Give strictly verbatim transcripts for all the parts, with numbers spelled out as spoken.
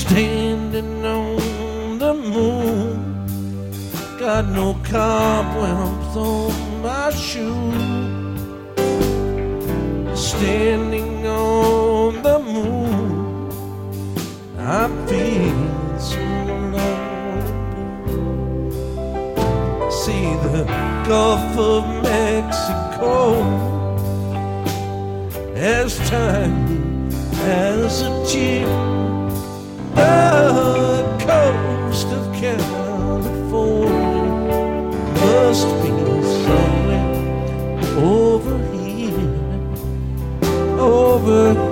standing on the moon, got no cobwebs on my shoes. Standing on the moon, I'm feeling so lonely. See the Gulf of Mexico as tiny as a chip. The coast of California must be somewhere over here, over here.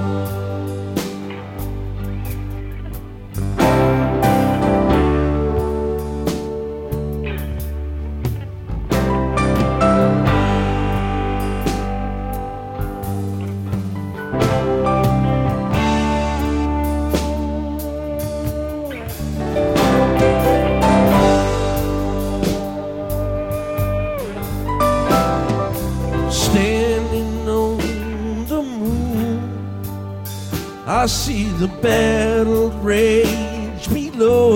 I see the battle rage below.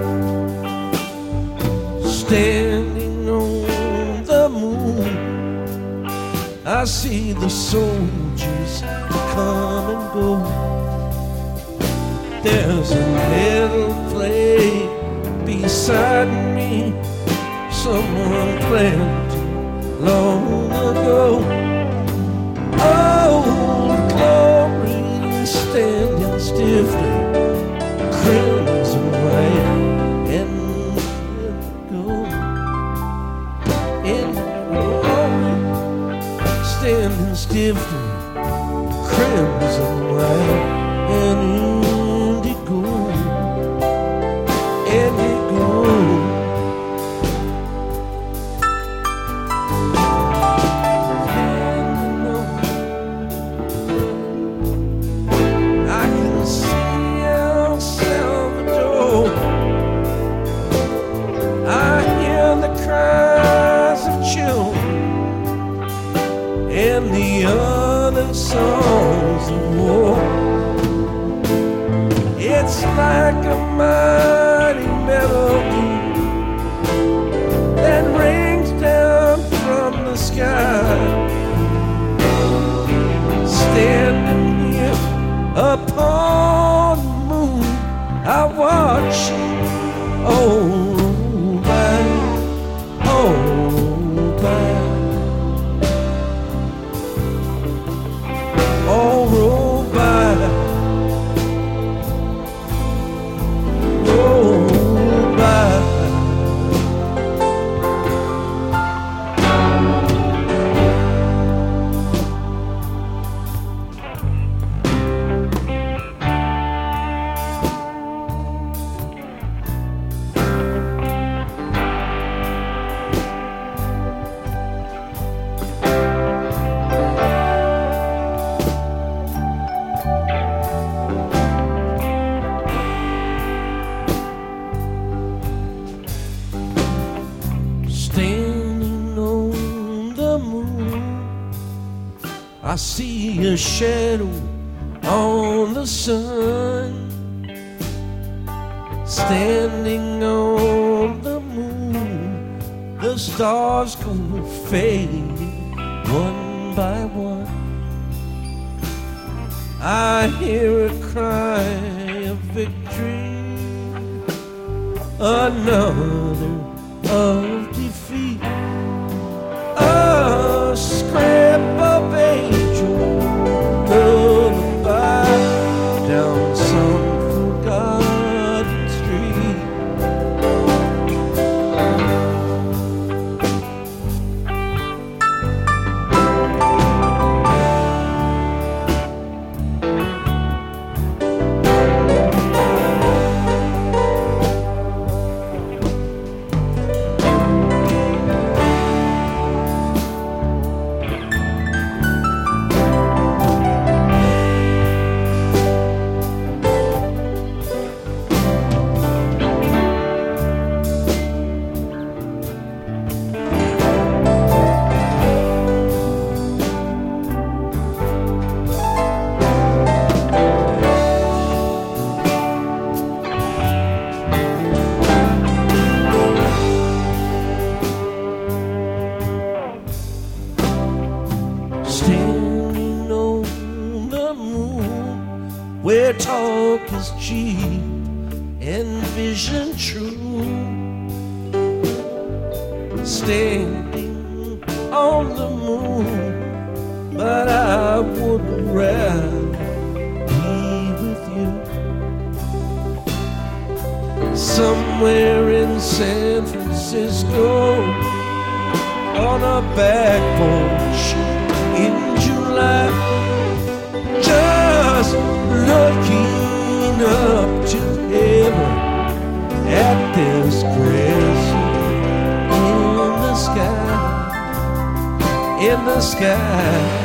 Standing on the moon, I see the soldiers come and go. There's a little play beside me, someone planted long ago. Oh, glory, standing stiffly, crimson white and gold. In glory, standing stiffly, crimson white and indigo, indigo. And the other songs of war. It's like a mighty melody that rings down from the sky. Standing here upon the moon, I watch oh by, oh by. All roll by, roll by. Standing on the moon, I see a shadow on the sun. Standing on the moon, the stars go fading one by one. I hear a cry of victory, another of defeat, a scrap of angel lullaby down some forgotten street. where talk is cheap and vision true. Standing on the moon, but I would rather be with you. Somewhere in San Francisco, on a back porch in July, just looking up to heaven at this grace in the sky, in the sky.